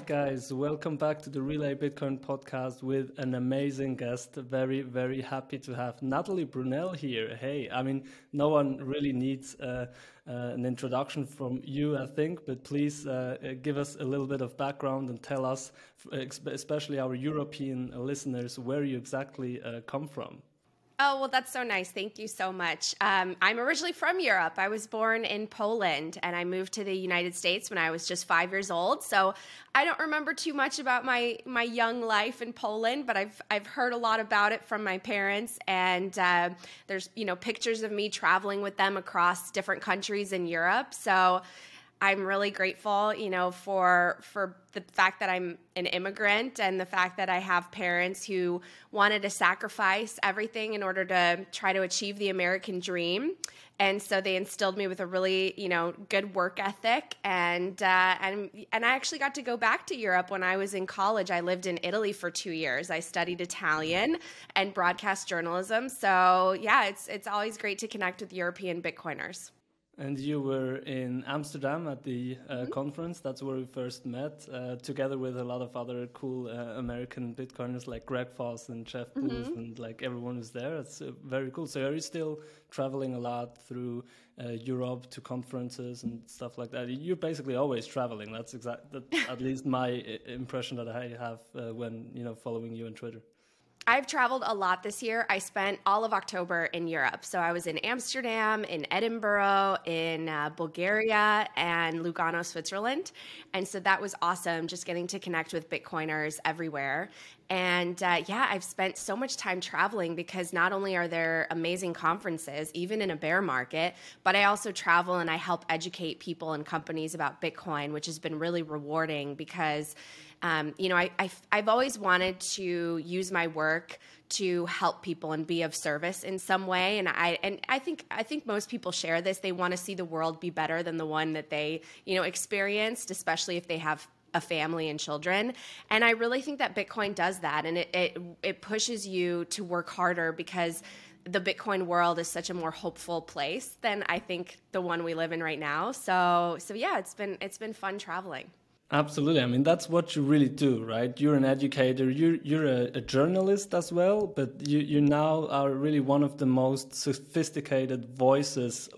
guys. Welcome back to the Relay Bitcoin podcast with an amazing guest. Very, very happy to have Natalie Brunell here. Hey, I mean, no one really needs an introduction from you, I think, but please give us a little bit of background and tell us, especially our European listeners, where you exactly come from. Oh, well, that's so nice. Thank you so much. I'm originally from Europe. I was born in Poland, and I moved to the United States when I was just 5 years old. So I don't remember too much about my young life in Poland, but I've heard a lot about it from my parents. And there's pictures of me traveling with them across different countries in Europe. So I'm really grateful, for the fact that I'm an immigrant and the fact that I have parents who wanted to sacrifice everything in order to try to achieve the American dream. And so they instilled me with a really, good work ethic. And I actually got to go back to Europe when I was in college. I lived in Italy for 2 years. I studied Italian and broadcast journalism. So yeah, it's always great to connect with European Bitcoiners. And you were in Amsterdam at the conference. That's where we first met, together with a lot of other cool American Bitcoiners like Greg Foss and Jeff Booth, and like everyone was there. It's very cool. So are you still traveling a lot through Europe to conferences and stuff like that? You're basically always traveling. That's at least my impression that I have when following you on Twitter. I've traveled a lot this year. I spent all of October in Europe. So I was in Amsterdam, in Edinburgh, in Bulgaria, and Lugano, Switzerland. And so that was awesome, just getting to connect with Bitcoiners everywhere. And I've spent so much time traveling because not only are there amazing conferences, even in a bear market, but I also travel and I help educate people and companies about Bitcoin, which has been really rewarding because I've always wanted to use my work to help people and be of service in some way. And I think most people share this. They want to see the world be better than the one that they, experienced, especially if they have a family and children. And I really think that Bitcoin does that. And it pushes you to work harder because the Bitcoin world is such a more hopeful place than I think the one we live in right now. So yeah, it's been fun traveling. Absolutely. I mean, that's what you really do, right? You're an educator, you're a journalist as well, but you now are really one of the most sophisticated voices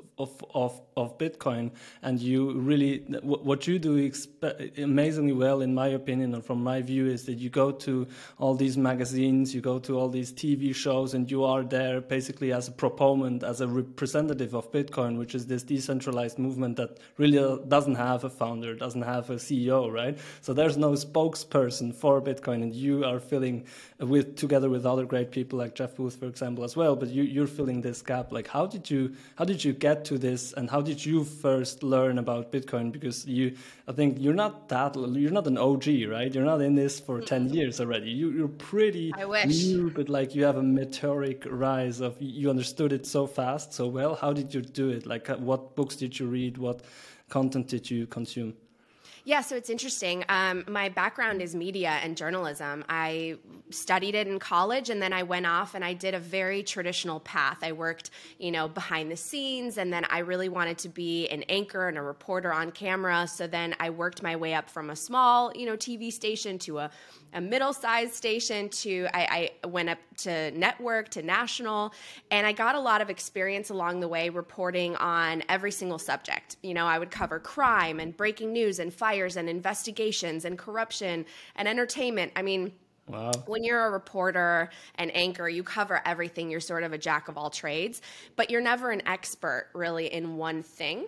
of Bitcoin. And you really, what you do amazingly well, in my opinion, and from my view, is that you go to all these magazines, you go to all these TV shows, and you are there basically as a proponent, as a representative of Bitcoin, which is this decentralized movement that really doesn't have a founder, doesn't have a CEO. Right, so there's no spokesperson for Bitcoin, and you are filling together with other great people like Jeff Booth, for example, as well. But you're filling this gap. Like, how did you get to this, and how did you first learn about Bitcoin? Because I think you're not an OG, right? You're not in this for 10 years already. You're pretty new, but like you have a meteoric rise of you understood it so fast, so well. How did you do it? Like, what books did you read? What content did you consume? Yeah, so it's interesting. My background is media and journalism. I studied it in college, and then I went off and I did a very traditional path. I worked, behind the scenes, and then I really wanted to be an anchor and a reporter on camera. So then I worked my way up from a small, TV station to a middle-sized station I went up to network, to national, and I got a lot of experience along the way reporting on every single subject. I would cover crime and breaking news and fires and investigations and corruption and entertainment. I mean, wow. When you're a reporter and anchor, you cover everything. You're sort of a jack of all trades, but you're never an expert really in one thing.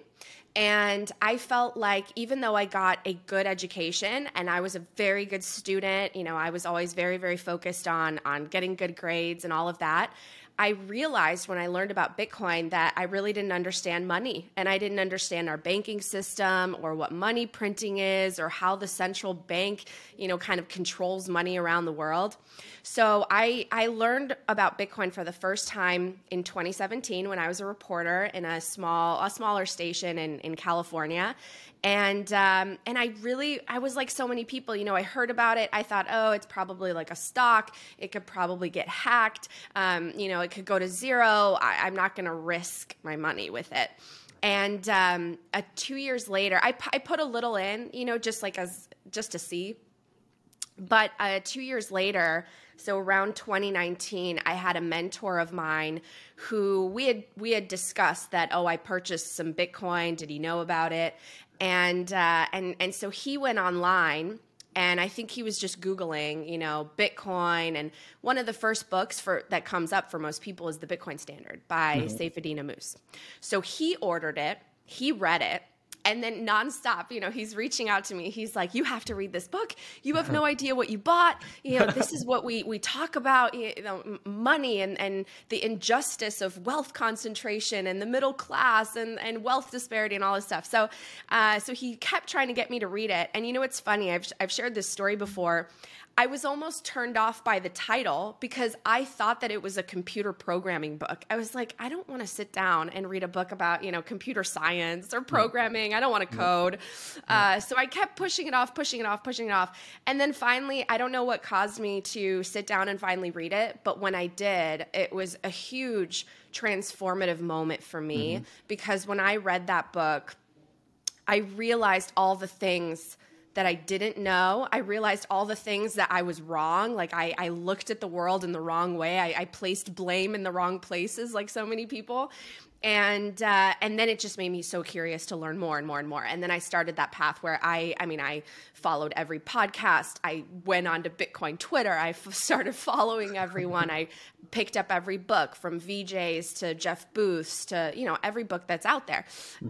And I felt like even though I got a good education and I was a very good student, I was always very, very focused on getting good grades and all of that, I realized when I learned about Bitcoin that I really didn't understand money, and I didn't understand our banking system or what money printing is or how the central bank, kind of controls money around the world. So I learned about Bitcoin for the first time in 2017 when I was a reporter in a smaller station in California. And I was like so many people, I heard about it. I thought, oh, it's probably like a stock. It could probably get hacked. It could go to zero. I'm not going to risk my money with it. And 2 years later, I put a little in, just to see. But 2 years later, so around 2019, I had a mentor of mine who we had discussed that, oh, I purchased some Bitcoin. Did he know about it? And so he went online, and I think he was just Googling, Bitcoin. And one of the first books that comes up for most people is The Bitcoin Standard by Saifedean Ammous. So he ordered it, he read it, and then nonstop, he's reaching out to me. He's like, you have to read this book. You have no idea what you bought. This is what we talk about, money and the injustice of wealth concentration and the middle class and wealth disparity and all this stuff. So he kept trying to get me to read it. And it's funny. I've shared this story before. I was almost turned off by the title because I thought that it was a computer programming book. I was like, I don't want to sit down and read a book about, computer science or programming. I don't want to code. So I kept pushing it off. And then finally, I don't know what caused me to sit down and finally read it. But when I did, it was a huge transformative moment for me because when I read that book, I realized all the things that I didn't know. I realized all the things that I was wrong. Like I looked at the world in the wrong way. I placed blame in the wrong places, like so many people. And then it just made me so curious to learn more and more and more. And then I started that path where I followed every podcast. I went on to Bitcoin Twitter. I started following everyone. I picked up every book from VJs to Jeff Booth's to, every book that's out there.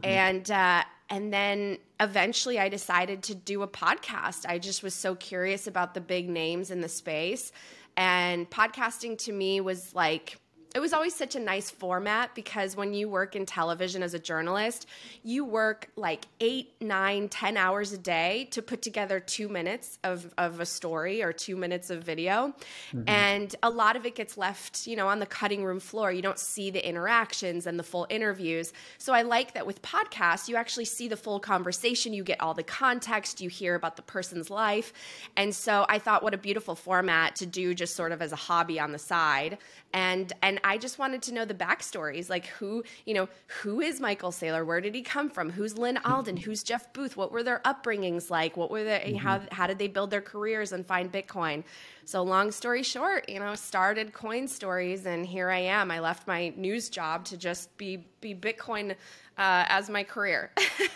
And then eventually I decided to do a podcast. I just was so curious about the big names in the space. And podcasting to me was like, it was always such a nice format because when you work in television as a journalist, you work like 8, 9, 10 hours a day to put together 2 minutes of a story or 2 minutes of video. And a lot of it gets left, on the cutting room floor. You don't see the interactions and the full interviews. So I like that with podcasts, you actually see the full conversation. You get all the context. You hear about the person's life. And so I thought, what a beautiful format to do just sort of as a hobby on the side. And I just wanted to know the backstories, like who is Michael Saylor? Where did he come from? Who's Lynn Alden? Who's Jeff Booth? What were their upbringings like? What were how did they build their careers and find Bitcoin? So long story short, started Coin Stories, and here I am. I left my news job to just be Bitcoin as my career.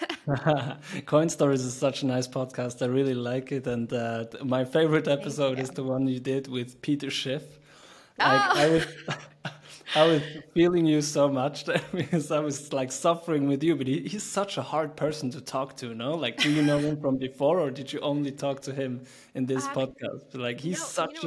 Coin Stories is such a nice podcast. I really like it. And my favorite episode is the one you did with Peter Schiff. Like, I was feeling you so much there because I was like suffering with you, but he's such a hard person to talk to, no? Like, do you know him from before, or did you only talk to him in this podcast? Like, he's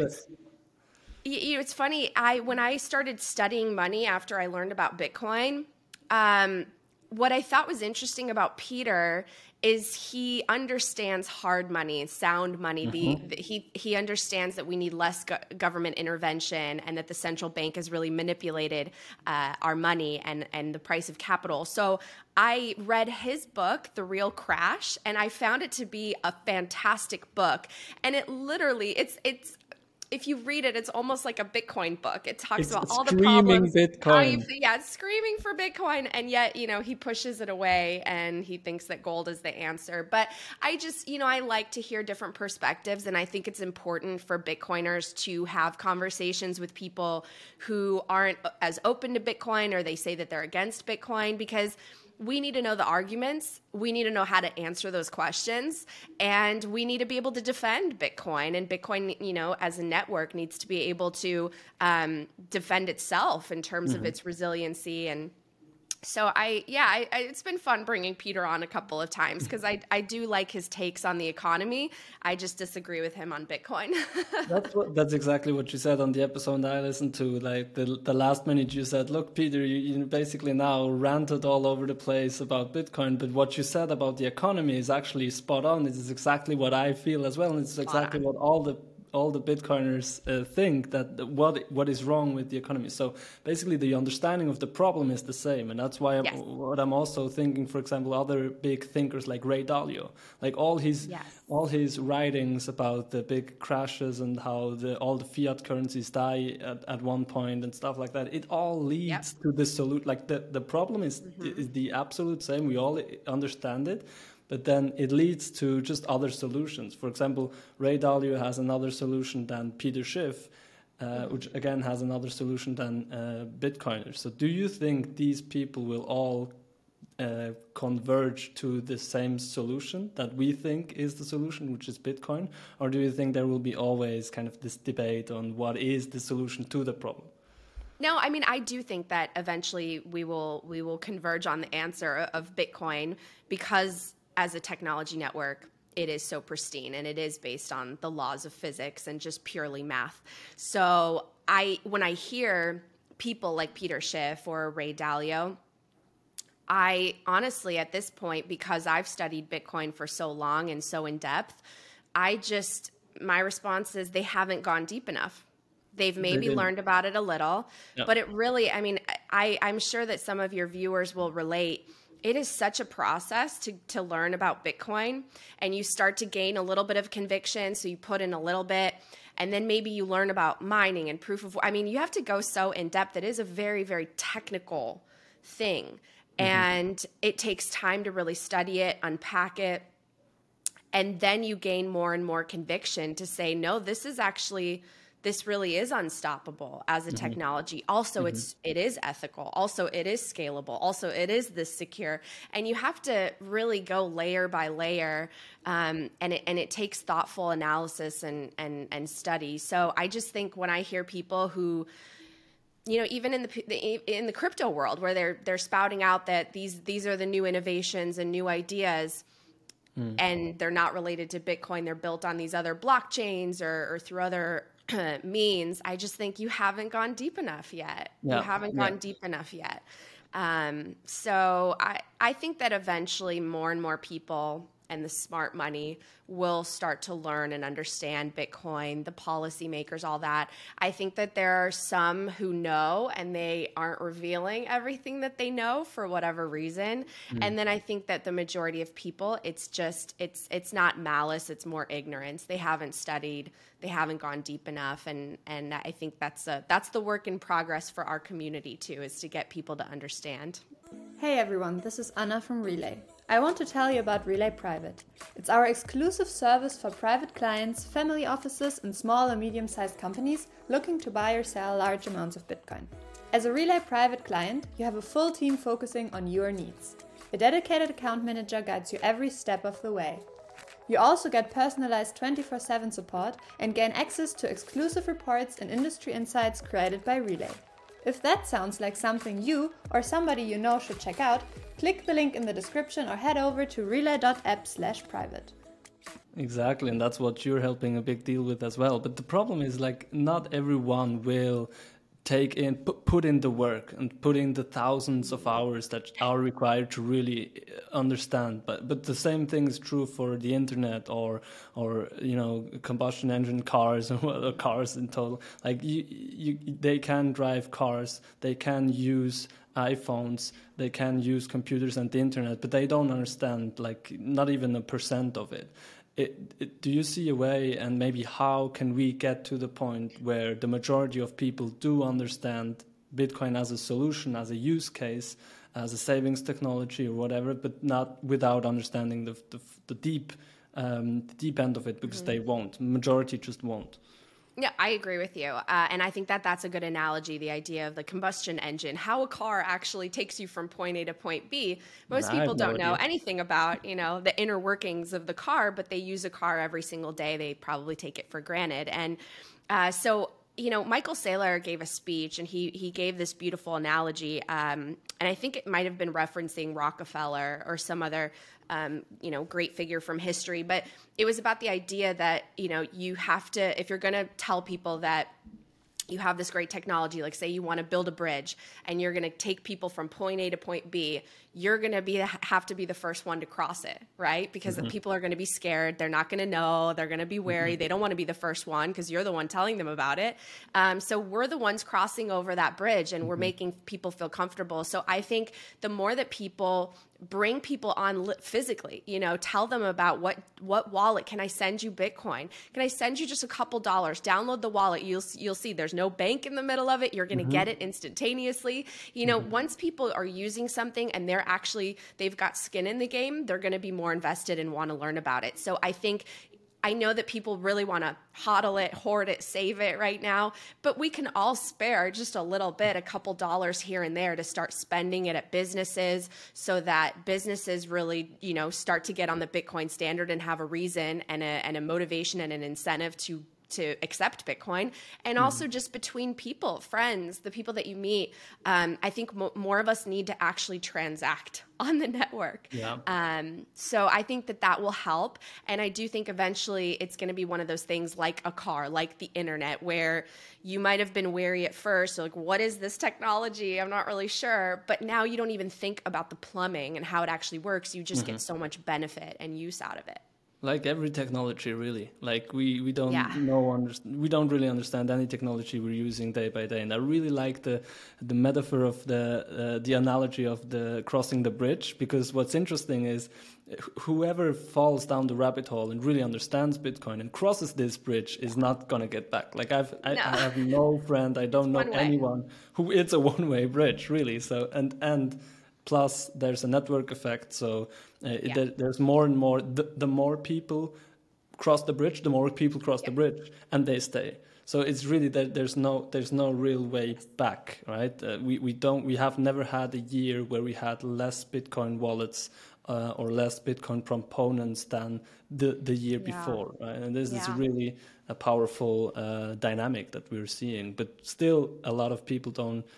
it's funny. When I started studying money after I learned about Bitcoin, what I thought was interesting about Peter is he understands hard money, sound money. He understands that we need less government intervention and that the central bank has really manipulated our money and the price of capital. So I read his book, The Real Crash, and I found it to be a fantastic book. And it literally, it's if you read it, it's almost like a Bitcoin book. It talks about all the problems. Bitcoin. It's screaming for Bitcoin. And yet, he pushes it away and he thinks that gold is the answer. But I just, I like to hear different perspectives. And I think it's important for Bitcoiners to have conversations with people who aren't as open to Bitcoin, or they say that they're against Bitcoin, because we need to know the arguments. We need to know how to answer those questions. And we need to be able to defend Bitcoin. And Bitcoin, as a network, needs to be able to defend itself in terms of its resiliency. And so it's been fun bringing Peter on a couple of times because I do like his takes on the economy. I just disagree with him on Bitcoin. That's exactly what you said on the episode I listened to. Like the last minute you said, look, Peter, you basically now ranted all over the place about Bitcoin, but what you said about the economy is actually spot on. It is exactly what I feel as well. And it's exactly what all the Bitcoiners think, that what is wrong with the economy. So basically the understanding of the problem is the same. And that's why what I'm also thinking, for example, other big thinkers like Ray Dalio, like all his writings about the big crashes and how all the fiat currencies die at one point and stuff like that, it all leads to the solution. Like the problem is the absolute same. We all understand it. but then it leads to just other solutions. For example, Ray Dalio has another solution than Peter Schiff, which again has another solution than Bitcoiners. So do you think these people will all converge to the same solution that we think is the solution, which is Bitcoin? Or do you think there will be always kind of this debate on what is the solution to the problem? No, I mean, I do think that eventually we will converge on the answer of Bitcoin, because as a technology network, it is so pristine and it is based on the laws of physics and just purely math. So when I hear people like Peter Schiff or Ray Dalio, I honestly, at this point, because I've studied Bitcoin for so long and so in depth, my response is they haven't gone deep enough. They've maybe learned about it a little, but it really, I mean, I'm sure that some of your viewers will relate. It is such a process to learn about Bitcoin, and you start to gain a little bit of conviction. So you put in a little bit, and then maybe you learn about mining and you have to go so in depth. It is a very, very technical thing. And it takes time to really study it, unpack it. And then you gain more and more conviction to say, no, this really is unstoppable as a technology. Also, it is ethical. Also, it is scalable. Also, it is this secure. And you have to really go layer by layer. And it takes thoughtful analysis and study. So I just think when I hear people who, even in the crypto world, where they're spouting out that these are the new innovations and new ideas, and they're not related to Bitcoin, they're built on these other blockchains or through other means, I just think you haven't gone deep enough yet. You haven't gone deep enough yet. So I think that eventually more and more people and the smart money will start to learn and understand Bitcoin, the policymakers, all that. I think that there are some who know and they aren't revealing everything that they know for whatever reason. And then I think that the majority of people, it's not malice, it's more ignorance. They haven't studied, they haven't gone deep enough. And I think that's the work in progress for our community too, is to get people to understand. Hey everyone, this is Anna from Relay. I want to tell you about Relay Private. It's our exclusive service for private clients, family offices, and small and medium-sized companies looking to buy or sell large amounts of Bitcoin. As a Relay Private client, you have a full team focusing on your needs. A dedicated account manager guides you every step of the way. You also get personalized 24/7 support and gain access to exclusive reports and industry insights created by Relay. If that sounds like something you or somebody you know should check out, click the link in the description or head over to relay.app/private. Exactly, and that's what you're helping a big deal with as well. But the problem is, not everyone will put in the work and put in the thousands of hours that are required to really understand. But the same thing is true for the internet or combustion engine cars or cars in total. They can drive cars, they can use iPhones, they can use computers and the internet, but they don't understand not even 1% of it. Do you see a way, and maybe how can we get to the point where the majority of people do understand Bitcoin as a solution, as a use case, as a savings technology or whatever, but not without understanding the deep end of it, because they won't. Majority just won't. Yeah, I agree with you. And I think that that's a good analogy, the idea of the combustion engine, how a car actually takes you from point A to point B. Most people don't know anything about, the inner workings of the car, but they use a car every single day. They probably take it for granted. And so Michael Saylor gave a speech, and he gave this beautiful analogy. And I think it might have been referencing Rockefeller or some other great figure from history, but it was about the idea that, you have to, if you're going to tell people that you have this great technology, like say you want to build a bridge and you're going to take people from point A to point B, you're going to have to be the first one to cross it, right? Because the people are going to be scared. They're not going to know. They're going to be wary. They don't want to be the first one because you're the one telling them about it. So we're the ones crossing over that bridge, and we're making people feel comfortable. So I think the more that people bring people on physically, tell them about what wallet can I send you Bitcoin? Can I send you just a couple dollars? Download the wallet. You'll see there's no bank in the middle of it. You're going to get it instantaneously. Once people are using something and they've got skin in the game, they're going to be more invested and want to learn about it. So I know that people really want to hodl it, hoard it, save it right now, but we can all spare just a little bit, a couple dollars here and there to start spending it at businesses so that businesses really, start to get on the Bitcoin standard and have a reason and a motivation and an incentive to accept Bitcoin. And also just between people, friends, the people that you meet. I think more of us need to actually transact on the network. Yeah. So I think that will help. And I do think eventually it's going to be one of those things like a car, like the internet, where you might have been wary at first, like, what is this technology? I'm not really sure. But now you don't even think about the plumbing and how it actually works. You just get so much benefit and use out of it. Like every technology, really. Like we don't we don't really understand any technology we're using day by day. And I really like the metaphor of the analogy of the crossing the bridge, because what's interesting is whoever falls down the rabbit hole and really understands Bitcoin and crosses this bridge is not gonna get back. Like I have no friend, I don't know anyone who it's a one-way bridge, really. So and plus, there's a network effect, so there's more and more. The more people cross the bridge, the more people cross the bridge, and they stay. So it's really that there's no real way back, right? We have never had a year where we had less Bitcoin wallets or less Bitcoin components than the year before, right? And this is really a powerful dynamic that we're seeing. But still, a lot of people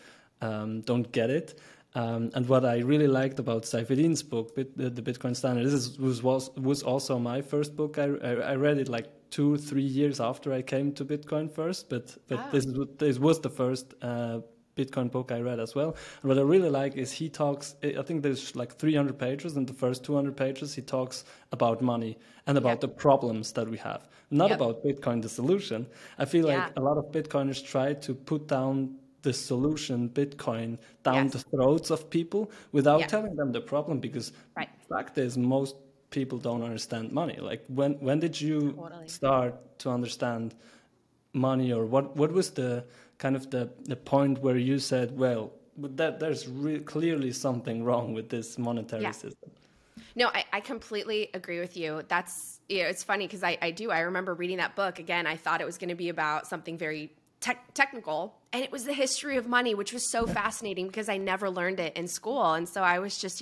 don't get it. And what I really liked about Saifedean's book, the Bitcoin Standard, was also my first book. I read it like 2-3 years after I came to Bitcoin first, but this was the first Bitcoin book I read as well. And what I really like is he talks, I think there's like 300 pages, and the first 200 pages he talks about money and about the problems that we have, not about Bitcoin, the solution. I feel like a lot of Bitcoiners try to put down the solution, Bitcoin, down the throats of people without telling them the problem, because the fact is most people don't understand money. Like when did you start to understand money, or what was the kind of the point where you said, well, there's clearly something wrong with this monetary system? No, I completely agree with you. That's, it's funny because I remember reading that book. Again, I thought it was going to be about something very technical, and it was the history of money, which was so fascinating because I never learned it in school. And so I was just,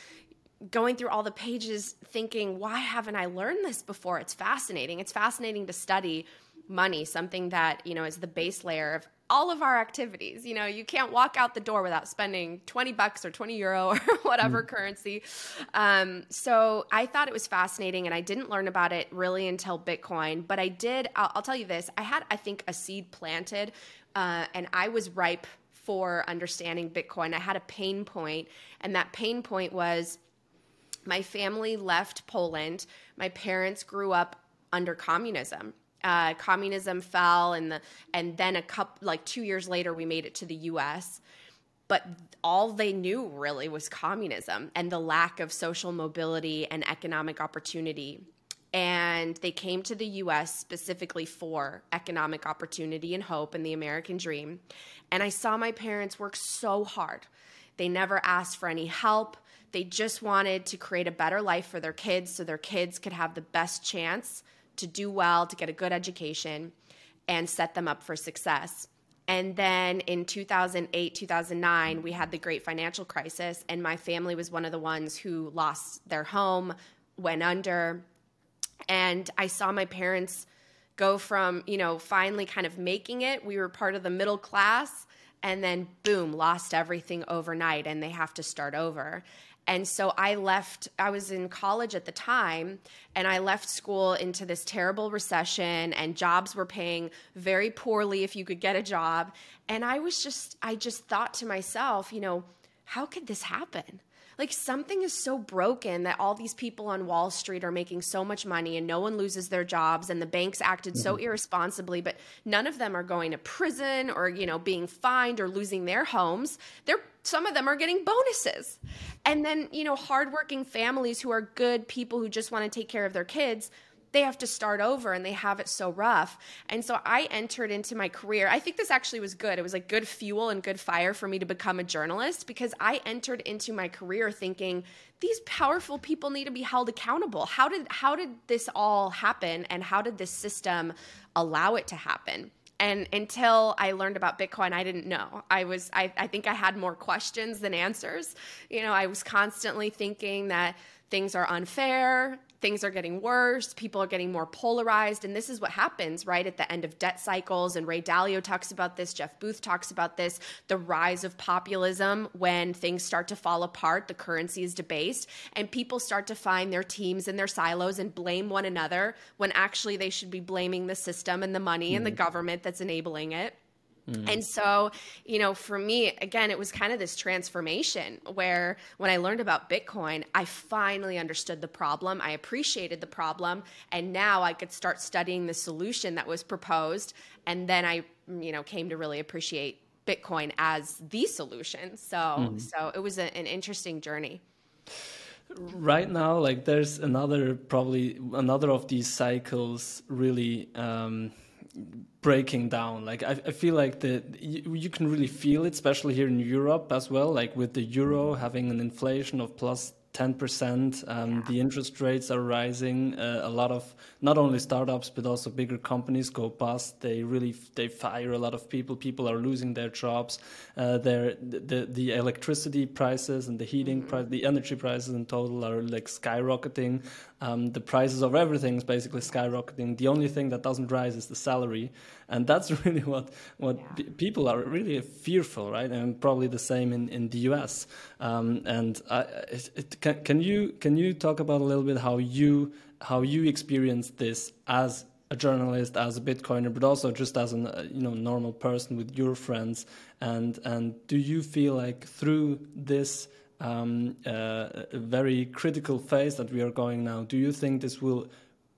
going through all the pages thinking, why haven't I learned this before? It's fascinating. It's fascinating to study money, something that, is the base layer of all of our activities. You can't walk out the door without spending $20 or 20 euro or whatever currency. So I thought it was fascinating, and I didn't learn about it really until Bitcoin, but I did. I'll tell you this. I had, I think, a seed planted, and I was ripe for understanding Bitcoin. I had a pain point, and that pain point was my family left Poland. My parents grew up under communism. Communism fell, and then 2 years later, we made it to the U.S. But all they knew really was communism and the lack of social mobility and economic opportunity. And they came to the U.S. specifically for economic opportunity and hope and the American dream. And I saw my parents work so hard. They never asked for any help. They just wanted to create a better life for their kids so their kids could have the best chance to do well, to get a good education, and set them up for success. And then in 2008, 2009, we had the great financial crisis, and my family was one of the ones who lost their home, went under. And I saw my parents go from, finally kind of making it. We were part of the middle class, and then boom, lost everything overnight, and they have to start over. And so I was in college at the time, and I left school into this terrible recession, and jobs were paying very poorly if you could get a job. And I just thought to myself, how could this happen? like something is so broken that all these people on Wall Street are making so much money and no one loses their jobs and the banks acted so irresponsibly, but none of them are going to prison or, being fined or losing their homes. Some of them are getting bonuses. And then, hardworking families who are good people who just want to take care of their kids, they have to start over and they have it so rough. And so I entered into my career. I think this actually was good. It was like good fuel and good fire for me to become a journalist, because I entered into my career thinking these powerful people need to be held accountable. How did this all happen, and how did this system allow it to happen? And until I learned about Bitcoin, I didn't know. I think I had more questions than answers. I was constantly thinking that things are unfair, things are getting worse, people are getting more polarized, and this is what happens, right, at the end of debt cycles, and Ray Dalio talks about this, Jeff Booth talks about this, the rise of populism when things start to fall apart, the currency is debased, and people start to find their teams and their silos and blame one another when actually they should be blaming the system and the money and the government that's enabling it. And so, for me, again, it was kind of this transformation where when I learned about Bitcoin, I finally understood the problem. I appreciated the problem. And now I could start studying the solution that was proposed. And then I, came to really appreciate Bitcoin as the solution. So it was an interesting journey. Right now, like there's probably another of these cycles really breaking down. Like I feel like you can really feel it, especially here in Europe as well, like with the euro having an inflation of plus 10%. The interest rates are rising. A lot of not only startups but also bigger companies go bust. They fire a lot of people. People are losing their jobs. The electricity prices and the heating price, the energy prices in total are like skyrocketing. The prices of everything is basically skyrocketing. The only thing that doesn't rise is the salary, and that's really what people are really fearful, right? And probably the same in the US. Can you talk about a little bit how you experienced this as a journalist, as a Bitcoiner, but also just as a normal person with your friends, and do you feel like through this very critical phase that we are going now, do you think this will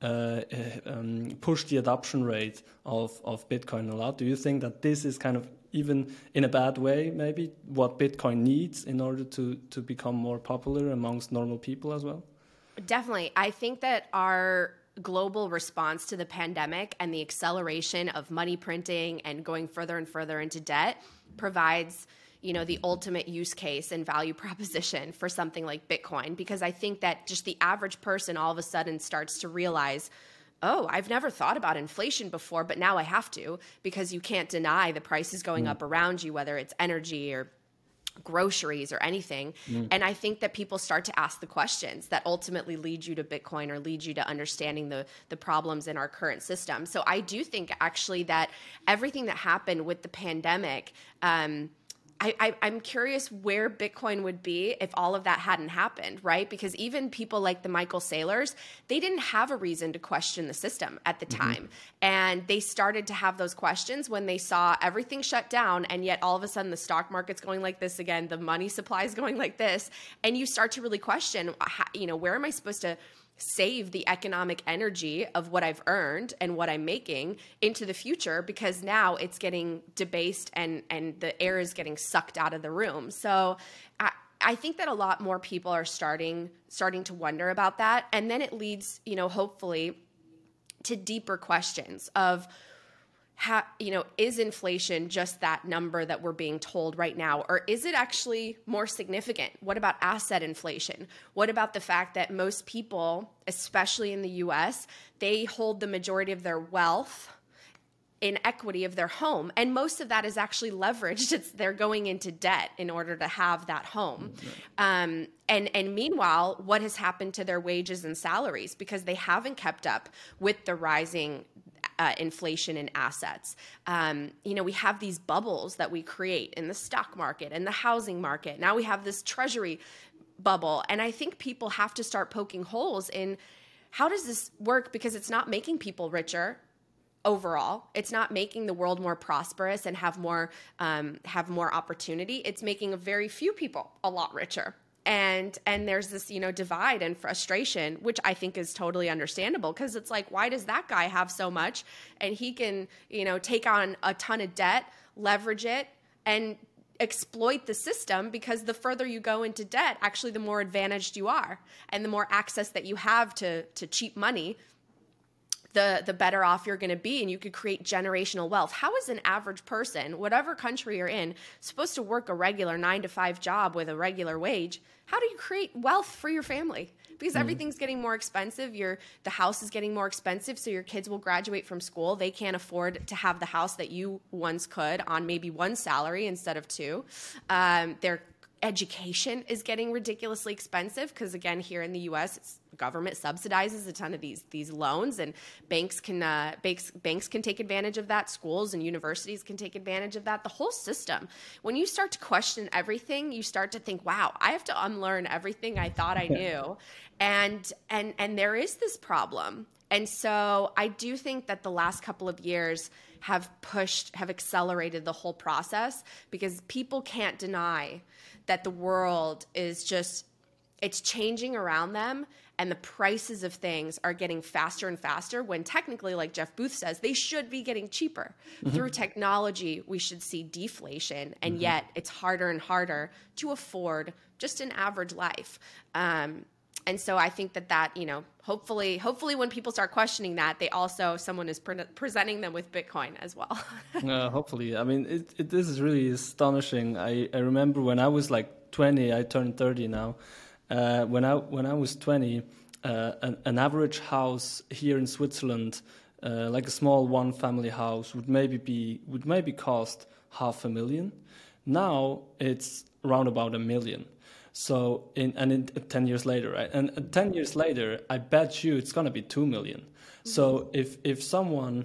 push the adoption rate of Bitcoin a lot? Do you think that this is kind of, even in a bad way, maybe what Bitcoin needs in order to become more popular amongst normal people as well? Definitely. I think that our global response to the pandemic and the acceleration of money printing and going further and further into debt provides the ultimate use case and value proposition for something like Bitcoin, because I think that just the average person all of a sudden starts to realize, oh, I've never thought about inflation before, but now I have to, because you can't deny the prices going up around you, whether it's energy or groceries or anything. And I think that people start to ask the questions that ultimately lead you to Bitcoin or lead you to understanding the problems in our current system. So I do think actually that everything that happened with the pandemic, I'm curious where Bitcoin would be if all of that hadn't happened, right? Because even people like the Michael Saylors, they didn't have a reason to question the system at the time. And they started to have those questions when they saw everything shut down, and yet all of a sudden the stock market's going like this again, the money supply is going like this, and you start to really question, where am I supposed to save the economic energy of what I've earned and what I'm making into the future, because now it's getting debased and the air is getting sucked out of the room. So I think that a lot more people are starting to wonder about that. And then it leads, hopefully to deeper questions of how, is inflation just that number that we're being told right now? Or is it actually more significant? What about asset inflation? What about the fact that most people, especially in the US, they hold the majority of their wealth in equity of their home, and most of that is actually leveraged. They're going into debt in order to have that home. And meanwhile, what has happened to their wages and salaries, because they haven't kept up with the rising inflation in assets. We have these bubbles that we create in the stock market and the housing market. Now we have this treasury bubble. And I think people have to start poking holes in how does this work, because it's not making people richer overall. It's not making the world more prosperous and have more opportunity. It's making a very few people a lot richer. And there's this, divide and frustration, which I think is totally understandable, because it's like, why does that guy have so much and he can, take on a ton of debt, leverage it, and exploit the system? Because the further you go into debt, actually the more advantaged you are, and the more access that you have to cheap money, the better off you're going to be, and you could create generational wealth. How is an average person, whatever country you're in, supposed to work a regular 9-to-5 job with a regular wage? How do you create wealth for your family? Because everything's getting more expensive. The house is getting more expensive, so your kids will graduate from school. They can't afford to have the house that you once could on maybe one salary instead of two. Their education is getting ridiculously expensive because, again, here in the U.S., government subsidizes a ton of these loans, and banks can take advantage of that. Schools and universities can take advantage of that. The whole system. When you start to question everything, you start to think, "Wow, I have to unlearn everything I thought I knew," and there is this problem. And so I do think that the last couple of years have accelerated the whole process, because people can't deny that the world is it's changing around them, and the prices of things are getting faster and faster, when technically, like Jeff Booth says, they should be getting cheaper. Through technology, we should see deflation, and yet it's harder and harder to afford just an average life. And so I think that hopefully when people start questioning that, someone is presenting them with Bitcoin as well. Hopefully. I mean, this is really astonishing. I remember when I was like 20, I turned 30 now. When I was 20, an average house here in Switzerland, like a small one-family house, would maybe cost $500,000. Now it's around about $1 million. So in 10 years later, right? And 10 years later, I bet you it's gonna be $2 million. So if someone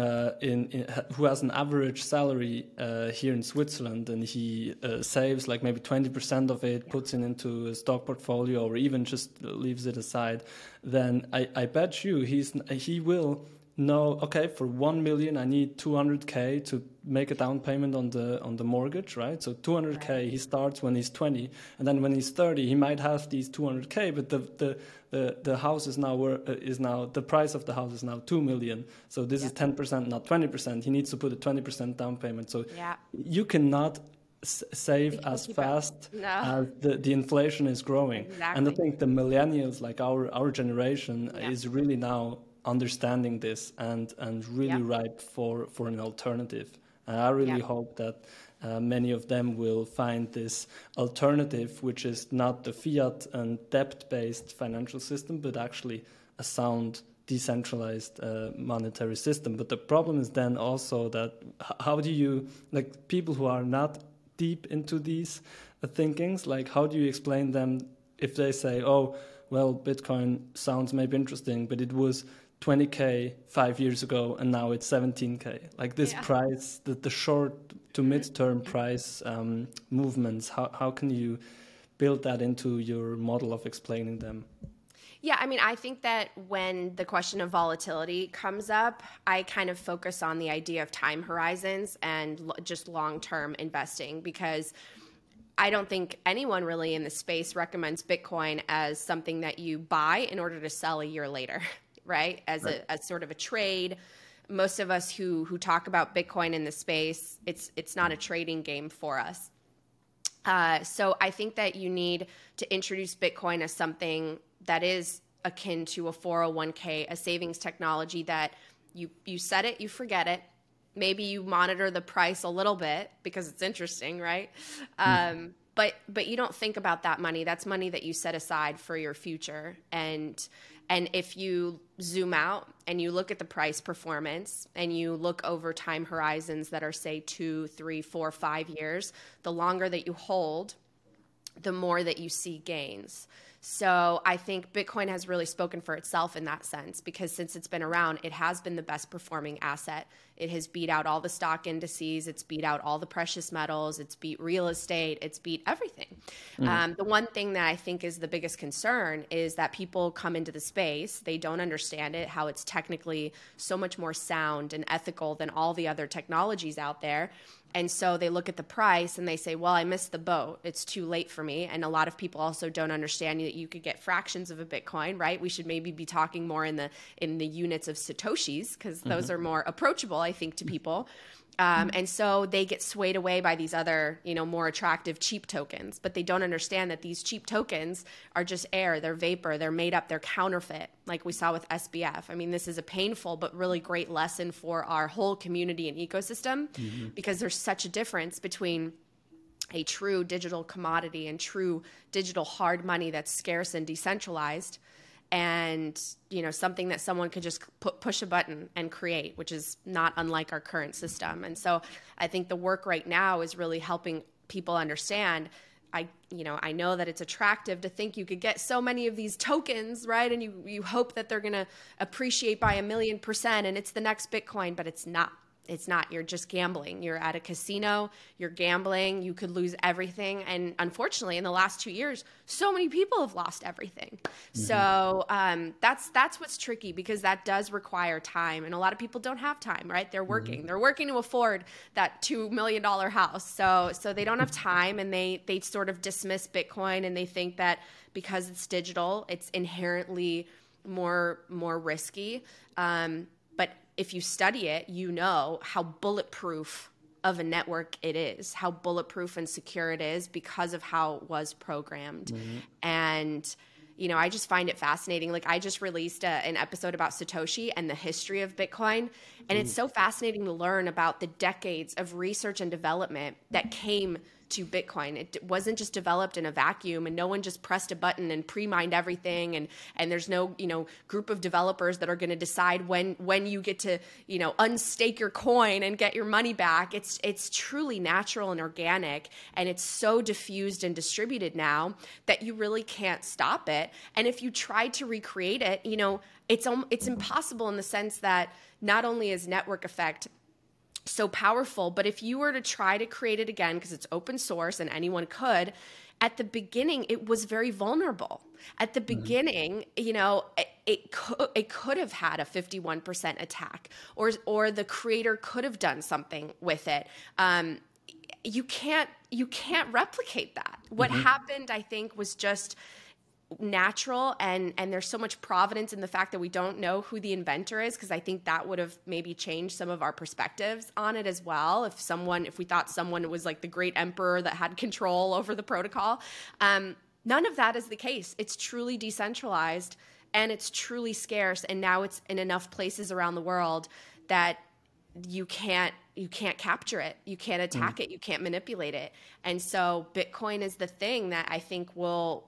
who has an average salary here in Switzerland, and he saves like maybe 20% of it, puts it into a stock portfolio, or even just leaves it aside, then I bet you he will know, okay, for 1 million I need 200K to make a down payment on the mortgage, right? So 200K, right. He starts when he's 20, and then when he's 30 he might have these 200K, but the house is now the price of the house is now 2 million. So this is 10%, not 20%. He needs to put a 20% down payment. So you cannot save as fast as the inflation is growing. Exactly. And I think the millennials, like our generation, is really now understanding this and really ripe for an alternative. And I really hope that many of them will find this alternative, which is not the fiat and debt-based financial system, but actually a sound decentralized monetary system. But the problem is then also that how do you, like, people who are not deep into these thinkings, like, how do you explain them if they say, oh, well, Bitcoin sounds maybe interesting, but it was 20K 5 years ago, and now it's 17K. Like this price, the short to mid-term price movements, how can you build that into your model of explaining them? Yeah, I mean, I think that when the question of volatility comes up, I kind of focus on the idea of time horizons and just long-term investing, because I don't think anyone really in the space recommends Bitcoin as something that you buy in order to sell a year later. Right? As sort of a trade. Most of us who talk about Bitcoin in the space, it's not a trading game for us. So I think that you need to introduce Bitcoin as something that is akin to a 401k, a savings technology that you set it, you forget it. Maybe you monitor the price a little bit because it's interesting, right? But you don't think about that money. That's money that you set aside for your future. And if you zoom out and you look at the price performance and you look over time horizons that are, say, 2, 3, 4, 5 years, the longer that you hold, the more that you see gains. So I think Bitcoin has really spoken for itself in that sense, because since it's been around, it has been the best performing asset. It has beat out all the stock indices. It's beat out all the precious metals. It's beat real estate. It's beat everything. The one thing that I think is the biggest concern is that people come into the space, they don't understand it, how it's technically so much more sound and ethical than all the other technologies out there. And so they look at the price and they say, well, I missed the boat. It's too late for me. And a lot of people also don't understand that you could get fractions of a Bitcoin, right? We should maybe be talking more in the units of Satoshis, because those are more approachable, I think, to people. And so they get swayed away by these other, more attractive cheap tokens, but they don't understand that these cheap tokens are just air, they're vapor, they're made up, they're counterfeit, like we saw with SBF. I mean, this is a painful but really great lesson for our whole community and ecosystem, because there's such a difference between a true digital commodity and true digital hard money that's scarce and decentralized, and something that someone could just push a button and create, which is not unlike our current system. And so I think the work right now is really helping people understand. I know that it's attractive to think you could get so many of these tokens, right? And you hope that they're going to appreciate by 1,000,000% and it's the next Bitcoin, but it's not. It's not. You're just gambling. You're at a casino. You're gambling. You could lose everything. And unfortunately, in the last 2 years, so many people have lost everything. So that's what's tricky, because that does require time. And a lot of people don't have time, right? They're working. They're working to afford that $2 million house. So they don't have time, and they sort of dismiss Bitcoin, and they think that because it's digital, it's inherently more risky. But if you study it, you know how bulletproof of a network it is, how bulletproof and secure it is because of how it was programmed. And, I just find it fascinating. Like, I just released an episode about Satoshi and the history of Bitcoin. And it's so fascinating to learn about the decades of research and development that came to Bitcoin. It wasn't just developed in a vacuum, and no one just pressed a button and pre-mined everything. And there's no, group of developers that are going to decide when you get to, unstake your coin and get your money back. It's truly natural and organic, and it's so diffused and distributed now that you really can't stop it. And if you try to recreate it, it's impossible, in the sense that not only is network effect so powerful, but if you were to try to create it again, because it's open source and anyone could, at the beginning, it was very vulnerable. At the beginning, it could have had a 51% attack, or the creator could have done something with it. You can't replicate that. What happened, I think, was just natural, and there's so much providence in the fact that we don't know who the inventor is, because I think that would have maybe changed some of our perspectives on it as well. If we thought someone was like the great emperor that had control over the protocol, none of that is the case. It's truly decentralized, and it's truly scarce, and now it's in enough places around the world that you can't capture it, you can't attack it, you can't manipulate it. And so Bitcoin is the thing that I think will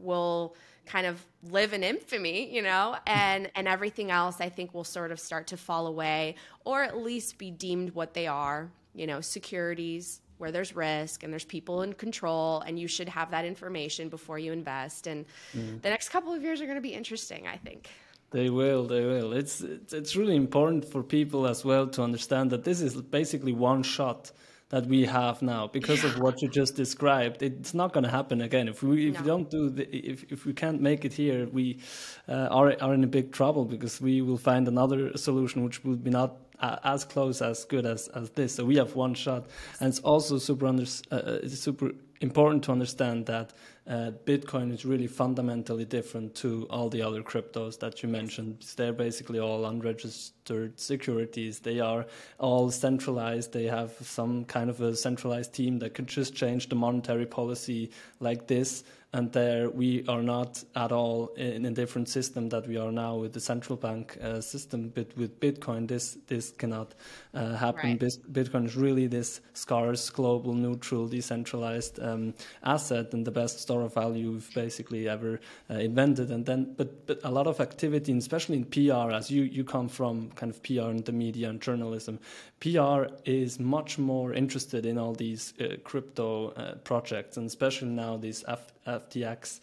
kind of live in infamy, and everything else I think will sort of start to fall away, or at least be deemed what they are, securities where there's risk and there's people in control, and you should have that information before you invest. And the next couple of years are going to be interesting, I think. They will. It's really important for people as well to understand that this is basically one shot that we have now, because of what you just described. It's not going to happen again. If we don't do if we can't make it here, we are in a big trouble, because we will find another solution which will be not as close, as good as this. So we have one shot, and it's also super important to understand that Bitcoin is really fundamentally different to all the other cryptos that you mentioned. They're basically all unregistered securities. They are all centralized. They have some kind of a centralized team that could just change the monetary policy like this. And there we are not at all in a different system that we are now with the central bank system. But with Bitcoin, this cannot happen. Right. Bitcoin is really this scarce, global, neutral, decentralized asset, and the best store of value we've basically ever invented. And then, but a lot of activity, especially in PR, as you come from kind of PR and the media and journalism, PR is much more interested in all these crypto projects, and especially now these FTX,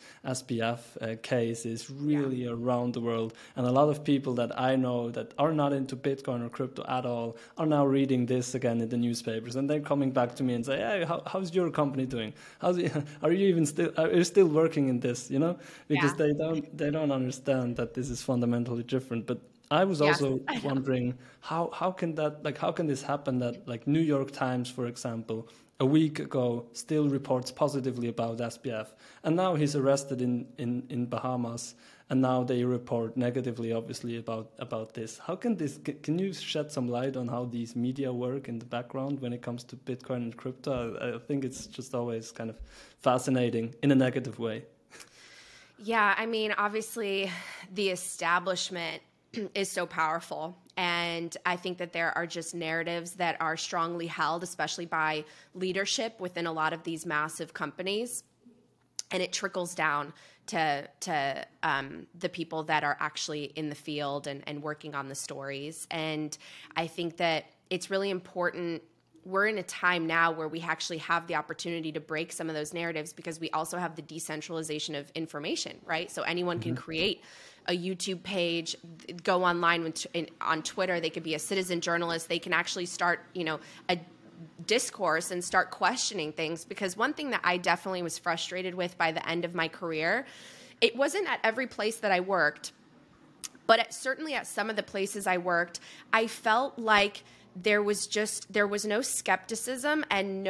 SBF case is really around the world. And a lot of people that I know that are not into Bitcoin or crypto at all are now reading this again in the newspapers, and they're coming back to me and say, "Hey, how's your company doing? Are you still working in this?" Because they don't understand that this is fundamentally different. But I was Yes, also I know. wondering how can that, like, how can this happen that, like, New York Times, for example, a week ago still reports positively about SBF, and now he's arrested in Bahamas, and now they report negatively, obviously, about this. How can this? Can you shed some light on how these media work in the background when it comes to Bitcoin and crypto? I think it's just always kind of fascinating in a negative way. Yeah, I mean, obviously, the establishment is so powerful. And I think that there are just narratives that are strongly held, especially by leadership within a lot of these massive companies. And it trickles down to the people that are actually in the field and working on the stories. And I think that it's really important. We're in a time now where we actually have the opportunity to break some of those narratives because we also have the decentralization of information, right? So anyone can create a YouTube page, go online on Twitter. They could be a citizen journalist. They can actually start, a discourse and start questioning things. Because one thing that I definitely was frustrated with by the end of my career, it wasn't at every place that I worked, but certainly at some of the places I worked, I felt like there was no skepticism and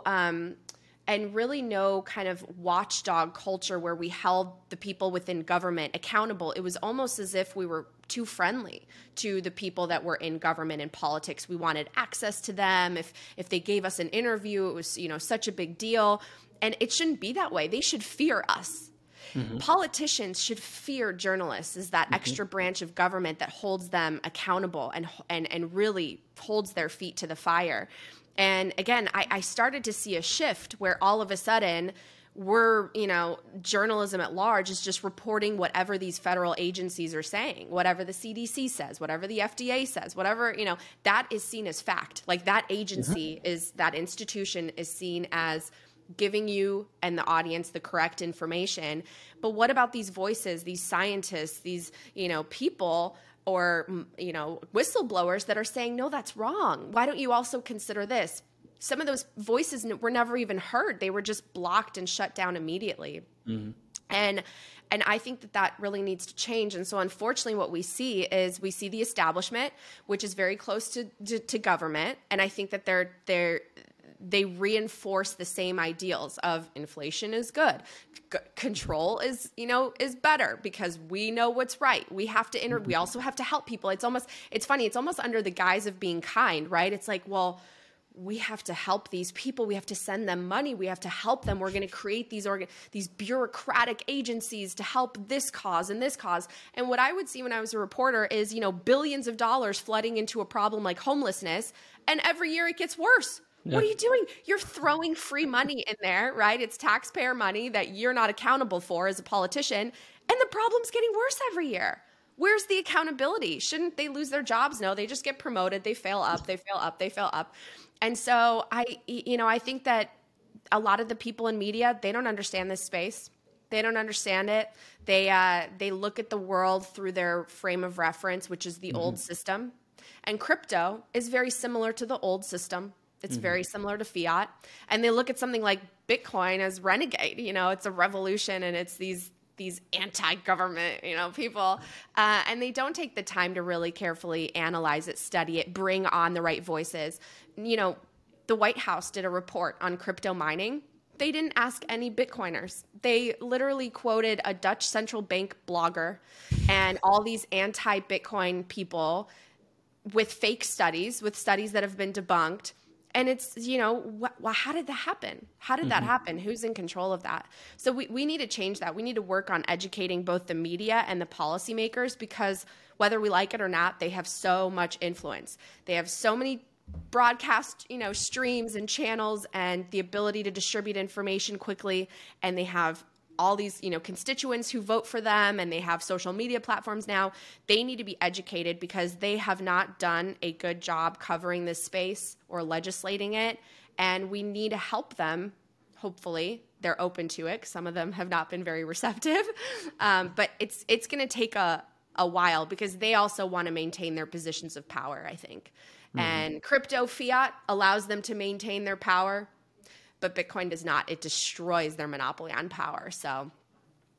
really no kind of watchdog culture where we held the people within government accountable. It was almost as if we were too friendly to the people that were in government and politics. We wanted access to them. If they gave us an interview, it was, such a big deal. And it shouldn't be that way. They should fear us. Politicians should fear journalists as that extra branch of government that holds them accountable and really holds their feet to the fire. And again, I started to see a shift where all of a sudden journalism at large is just reporting whatever these federal agencies are saying, whatever the CDC says, whatever the FDA says, whatever, that is seen as fact. Like that agency that institution is seen as giving you and the audience the correct information. But what about these voices, these scientists, these, people or, whistleblowers that are saying, no, that's wrong. Why don't you also consider this? Some of those voices were never even heard. They were just blocked and shut down immediately. And I think that really needs to change. And so unfortunately what we see is we see the establishment, which is very close to government. And I think that they reinforce the same ideals of inflation is good. Control is better because we know what's right. We have to we also have to help people. It's funny. It's almost under the guise of being kind, right? It's like, well, we have to help these people. We have to send them money. We have to help them. We're going to create these bureaucratic agencies to help this cause and this cause. And what I would see when I was a reporter is, billions of dollars flooding into a problem like homelessness. And every year it gets worse. Yeah. What are you doing? You're throwing free money in there, right? It's taxpayer money that you're not accountable for as a politician. And the problem's getting worse every year. Where's the accountability? Shouldn't they lose their jobs? No, they just get promoted. They fail up, they fail up, they fail up. And so I think that a lot of the people in media, they don't understand this space. They don't understand it. They look at the world through their frame of reference, which is the old system. And crypto is very similar to the old system. It's very similar to fiat. And they look at something like Bitcoin as renegade. It's a revolution and it's these anti-government, people. And they don't take the time to really carefully analyze it, study it, bring on the right voices. The White House did a report on crypto mining. They didn't ask any Bitcoiners. They literally quoted a Dutch central bank blogger and all these anti-Bitcoin people with fake studies, with studies that have been debunked. And it's, how did that happen? How did that happen? Who's in control of that? So we need to change that. We need to work on educating both the media and the policymakers because whether we like it or not, they have so much influence. They have so many broadcast, streams and channels and the ability to distribute information quickly. And they have all these, constituents who vote for them and they have social media platforms now. They need to be educated because they have not done a good job covering this space or legislating it. And we need to help them. Hopefully they're open to it. Some of them have not been very receptive. But it's going to take a while because they also want to maintain their positions of power, I think. And crypto fiat allows them to maintain their power. But Bitcoin does not. It destroys their monopoly on power. So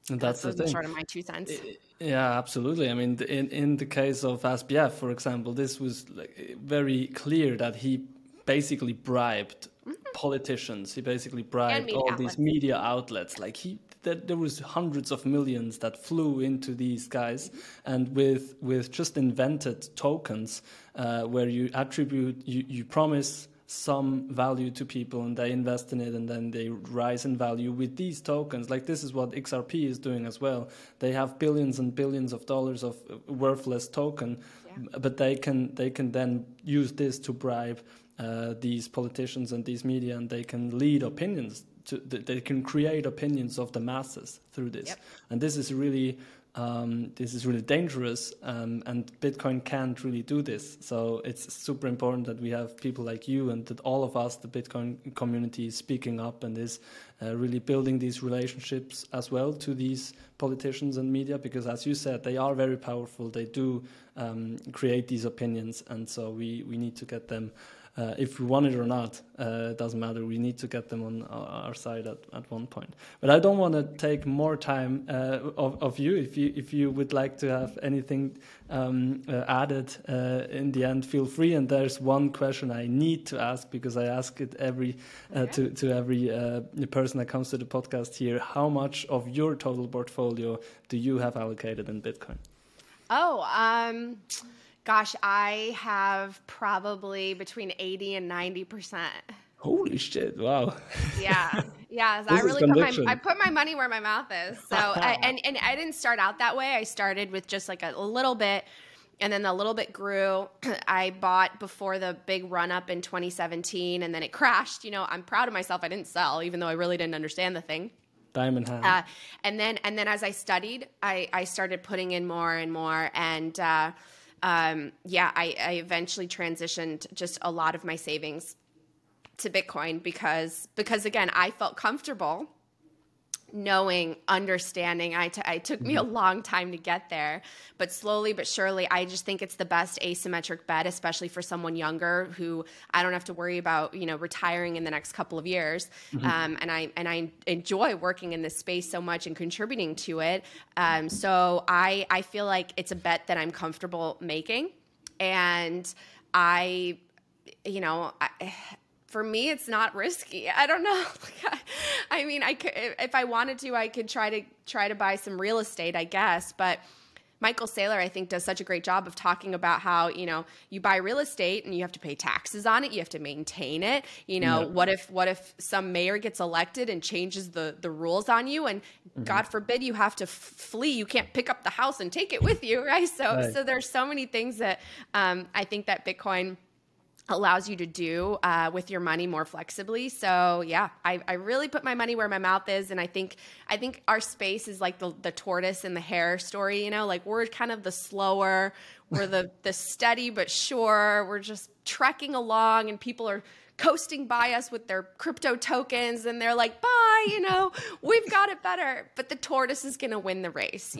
And that's the thing. Sort of my 2 cents. Yeah, absolutely. I mean, in the case of SBF, for example, this was like very clear that he basically bribed politicians. He basically bribed all these media outlets. Like there was hundreds of millions that flew into these guys, and with just invented tokens, where you attribute, you promise some value to people and they invest in it and then they rise in value with these tokens. Like this is what XRP is doing as well. They have billions and billions of dollars of worthless token, but they can then use this to bribe these politicians and these media, and they can lead opinions. They can create opinions of the masses through this, and this is really dangerous, and Bitcoin can't really do this. So it's super important that we have people like you and that all of us, the Bitcoin community, is speaking up and is really building these relationships as well to these politicians and media, because as you said, they are very powerful. They do create these opinions, and so we need to get them. If we want it or not, it doesn't matter. We need to get them on our side at one point. But I don't want to take more time of you. If you would like to have anything added in the end, feel free. And there's one question I need to ask, because I ask it to every person that comes to the podcast here. How much of your total portfolio do you have allocated in Bitcoin? Gosh, I have probably between 80 and 90%. Holy shit! Wow. Yeah. So I put my money where my mouth is. So and I didn't start out that way. I started with just like a little bit, and then the little bit grew. I bought before the big run up in 2017, and then it crashed. I'm proud of myself. I didn't sell, even though I really didn't understand the thing. Diamond hand. And then as I studied, I started putting in more and more, and I eventually transitioned just a lot of my savings to Bitcoin because again, I felt comfortable knowing, understanding. It took me a long time to get there, but slowly but surely, I just think it's the best asymmetric bet, especially for someone younger who I don't have to worry about, retiring in the next couple of years. And I enjoy working in this space so much and contributing to it. So I feel like it's a bet that I'm comfortable making, and for me, it's not risky. I don't know. I mean, if I wanted to, I could try to buy some real estate, I guess. But Michael Saylor, I think, does such a great job of talking about how, you buy real estate and you have to pay taxes on it. You have to maintain it. What if some mayor gets elected and changes the rules on you, and God forbid you have to flee. You can't pick up the house and take it with you, right? So there's so many things that I think that Bitcoin allows you to do with your money more flexibly. So yeah, I really put my money where my mouth is, and I think our space is like the tortoise and the hare story. Like we're kind of the slower, we're the steady but sure. We're just trekking along, and people are coasting by us with their crypto tokens, and they're like, bye, we've got it better. But the tortoise is going to win the race.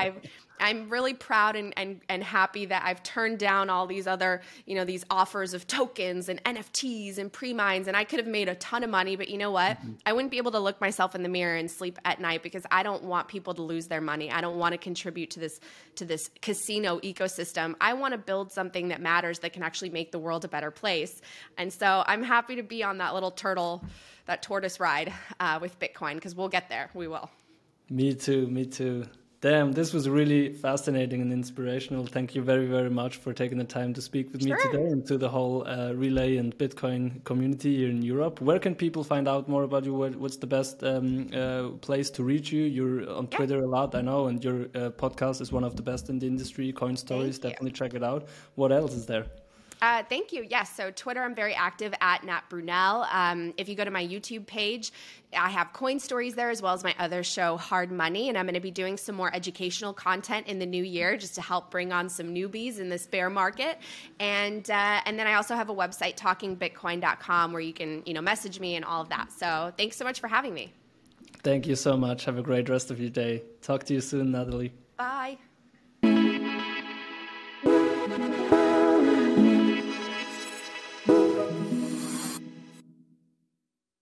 I'm really proud and happy that I've turned down all these other, these offers of tokens and NFTs and pre-mines, and I could have made a ton of money, but you know what? I wouldn't be able to look myself in the mirror and sleep at night, because I don't want people to lose their money. I don't want to contribute to this casino ecosystem. I want to build something that matters, that can actually make the world a better place. And so I'm happy to be on that little tortoise ride with Bitcoin, because we'll get there. We will. Me too. Damn, this was really fascinating and inspirational. Thank you very, very much for taking the time to speak with me today, and to the whole Relay and Bitcoin community here in Europe. Where can people find out more about you? What's the best place to reach you? You're on Twitter a lot, I know, and your podcast is one of the best in the industry, Coin Stories. Definitely check it out. What else is there? Thank you. Yes. So Twitter, I'm very active at Nat Brunell. If you go to my YouTube page, I have Coin Stories there, as well as my other show, Hard Money. And I'm going to be doing some more educational content in the new year, just to help bring on some newbies in this bear market. And then I also have a website, talkingbitcoin.com, where you can, message me and all of that. So thanks so much for having me. Thank you so much. Have a great rest of your day. Talk to you soon, Natalie. Bye.